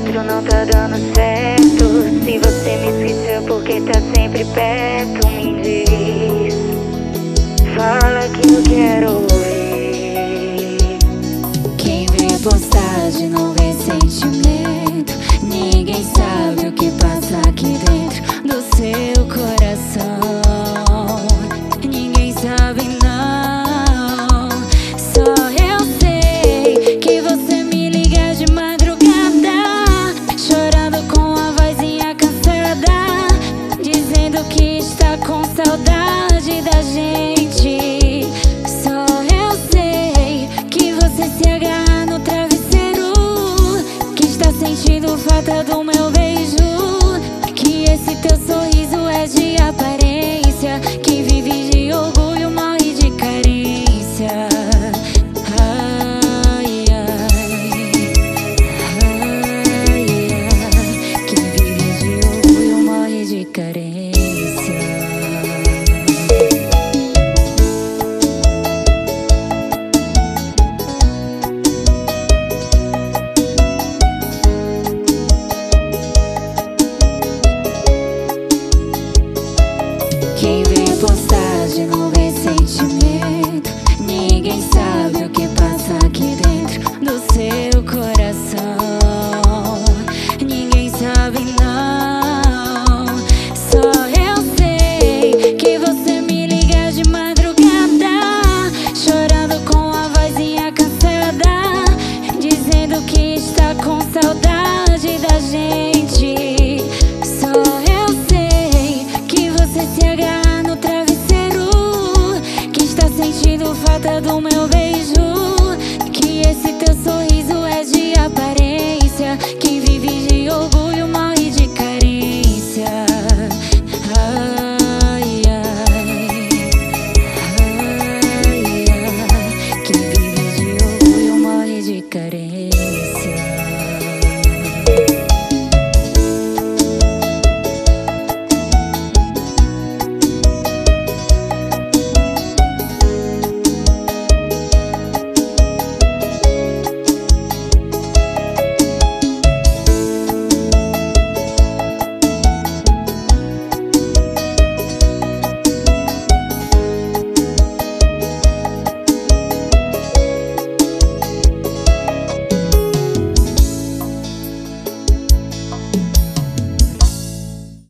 outro não tá dando certo. Se você me esqueceu porque tá sempre perto, me diz. Fala que eu quero ouvir. Quem vê postagem não vê sentimento. Ninguém sabe o que passa aqui dentro do seu coração. Ninguém sabe não. Só eu sei que você me liga de madrugada, chorando com a vozinha cansada, dizendo que está com saudade da gente. Só eu sei que você se agarra no travesseiro, que está sentindo falta do meu beijo, que esse teu sorriso é de aparência, que vive de orgulho, morre de carência. Ai, ai, ai, ai, que vive de orgulho, morre de carência. Quem vê postagem não vê sentimento. Ninguém sabe o que passa aqui dentro do seu coração. Ninguém sabe não. Só eu sei que você me liga de madrugada, chorando com a vozinha cansada, dizendo que está com saudade da gente. Só eu sei que você se agarra no travesseiro, que está sentindo falta do meu beijo,